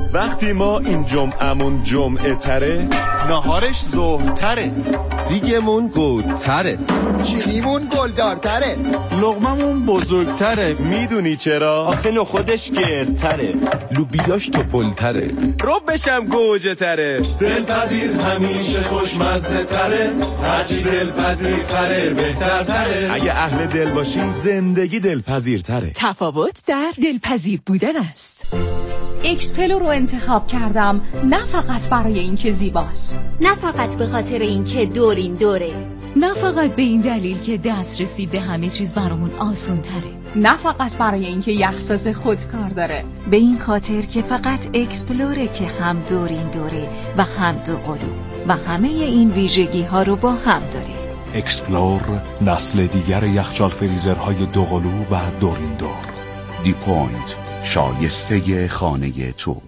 وقتی ما این جمعمون جمعه تره، نهارش ظهر تره، دیگمون گودتره، چینیمون گلدارتره، لقممون بزرگتره. میدونی چرا؟ آخه نخودش گردتره، لوبیاش توپلتره، ربشم گوجه تره. دلپذیر همیشه خوشمزه تره، هرچی دلپذیر تره بهتر تره. اگه اهل دل باشی زندگی دلپذیر تره. تفاوت در دلپذیر بودن است. اکسپلو رو انتخاب کردم، نه فقط برای اینکه زیباست، نه فقط به خاطر اینکه دورین دوره، نه فقط به این دلیل که دسترسی به همه چیز برامون آسون تره، نه فقط برای اینکه یخ‌ساز خودکار داره، به این خاطر که فقط اکسپلوره که هم دورین دوره و هم دوقلو و همه این ویژگی ها رو با هم داره. اکسپلور، نسل دیگر یخچال فریزرهای دوقلو و دورین دور. دی پوینت، شایسته خانه تو.